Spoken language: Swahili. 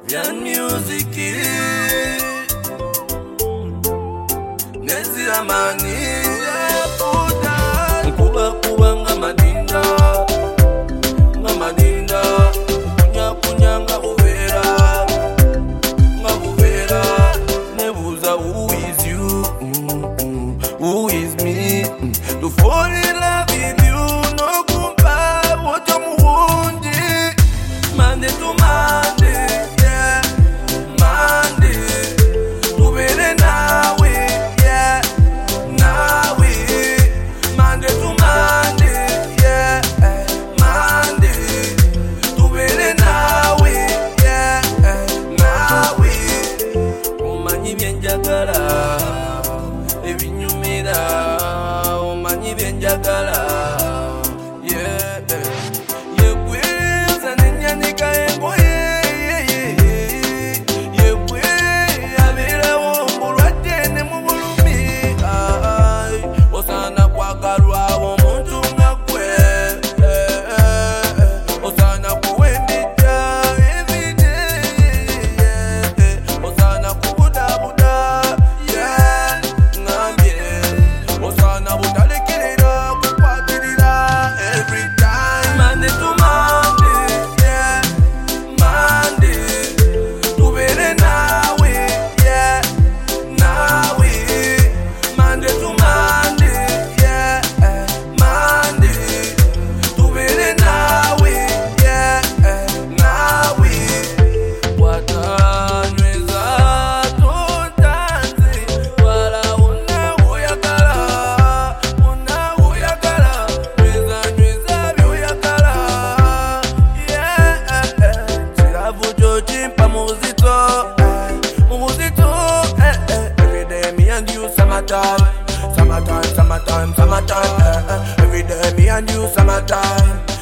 Yan music Nezi amani Kuba kuba nga madinda Kunya kunya nga buvera Nebuza who is you Who is me To fall in love with you No kumpa woto muhundi Monday to Monday Yeah Monday Tubere nawe Yeah Nawe Monday to Monday Yeah Monday Tubere nawe Yeah Nawe Omanyi byenjagala Ebinyumira Omanyi byenjagala Yeah Yegwe zanenyanika engoye Yegwe aberawo mulwadde ne mu bulumi Osana kwagalwa omuntu nga gwe Osana kuwembita everyday Osana kubudabuda Yeah ngambye Osana butalekerera kukwatirira every time Monday to Monday Yeah Monday Tubere nawe Yeah Nawe Monday to Monday Yeah Monday Tubere nawe Yeah Nawe Watanyweza tutanze Wala unawoyagala Nyweza byoyagala Yeah Kiravu kyokimpa mu buzito Every day me and you summertime Every day me and you summertime